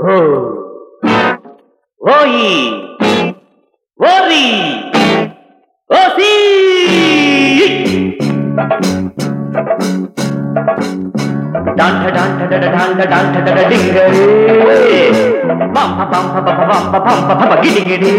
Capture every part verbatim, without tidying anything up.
ఓ ఓయి ఓరి ఓసి డాంట డాంట డడ డాంట డాంట డడ డింగరే పంప పంప పప పంప పంప పప గిడిగిడి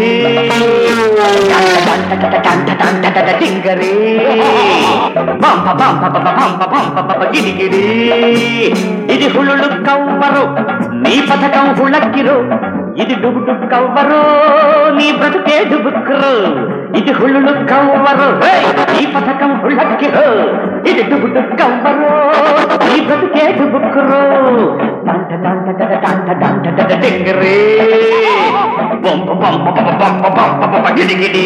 డాంట డాంట డడ డాంట డాంట డడ డింగరే పంప పంప పప పంప పంప పప గిడిగిడి ఇది హుళులు కవ్వరు నీ పథకం హుళక్కిరు ఇది డుబుడు కవ్వరు నీ బ్రతుకే డుబుక్రు ఇది హుళులు కవ్వరు నీ పథకం హుళక్కిరు ఇది డుబుడు కవ్వరు నీ బ్రతుకే డుబుక్రు డాంట డాంట డడ డాంట డాంట డడ డింగరే పంప పంప పప పంప పంప పప గిడిగిడి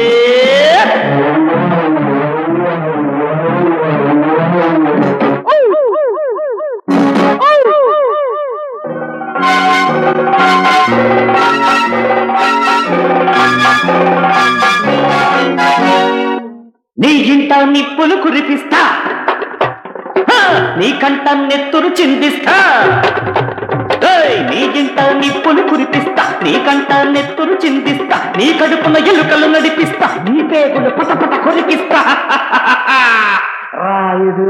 నీ ఇంట నిప్పులు కురిపిస్తా నీ కంట నెత్తురు చిందిస్తా నీ ఇంట నిప్పులు కురిపిస్తా నీ కంట నెత్తురు చిందిస్తా నీ కడుపున ఎలుకలు నడిపిస్తా నీ పేగులు పట పట కొరికిస్తా రాయుడు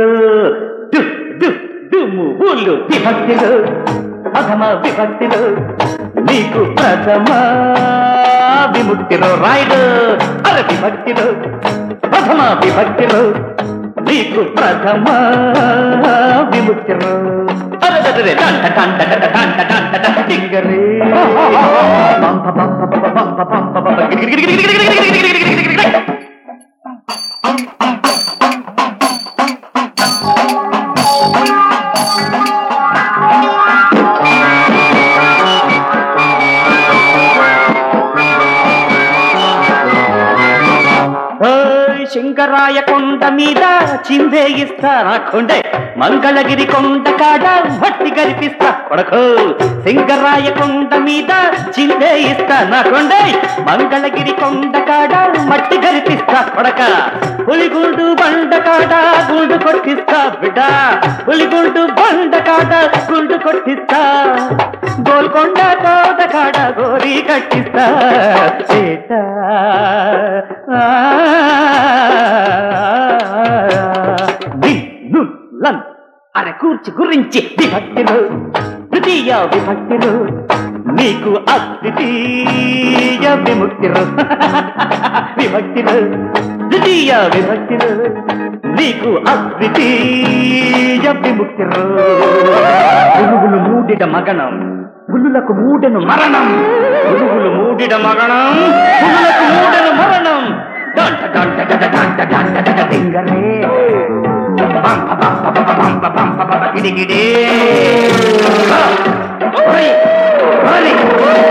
దుమ్ము ఊళ్ళు విభక్తిలో అధమ విభక్తిలో నీకు ప్రథమ విముక్తిలో రాయుడు అర విభక్తిలో ప్రథమ విభక్తిలో నీకు ప్రథమ విముక్తిలో అరే దంట దంట దంట దంట దంట దంట డింగరే పంప పంప పంప పంప పంప పంప శంకరాయ కొండ మీద చిందే ఇస్తా నా కొండే మంగళగిరి కొండ కాడ భట్టి కల్పిస్తా కొడకు శంకరాయ కొండ మీద చిందే ఇస్తా నా కొండే మంగళగిరి కొండ కాడ మట్టి కల్పిస్తా కొడక పులిగుండు బండ కాడ గుండు కొట్టిస్తా బిడ్డ పులిగుండు బండ కాడ గుండు కొట్టిస్తా గోల్కొండ కోట కాడ గోరి కట్టిస్తా చేట అరే కూర్చి గురించి విభక్తిలో తృతీయ విభక్తిలో నీకు అద్వితీయ విముక్తిలో విభక్తిలో తృతీయ విభక్తిలో నీకు అద్వితీయ విముక్తిలో పురుగులు మూడిడ మగనం పులులకు మూడెను మరణం పురుగులు మూడిడ మగనం పులులకు మూడెను మరణం డంట డంట డంట డంట డంట డంట డింగరే పంప పంప పంప పంప పంప పంప గిడిగిడి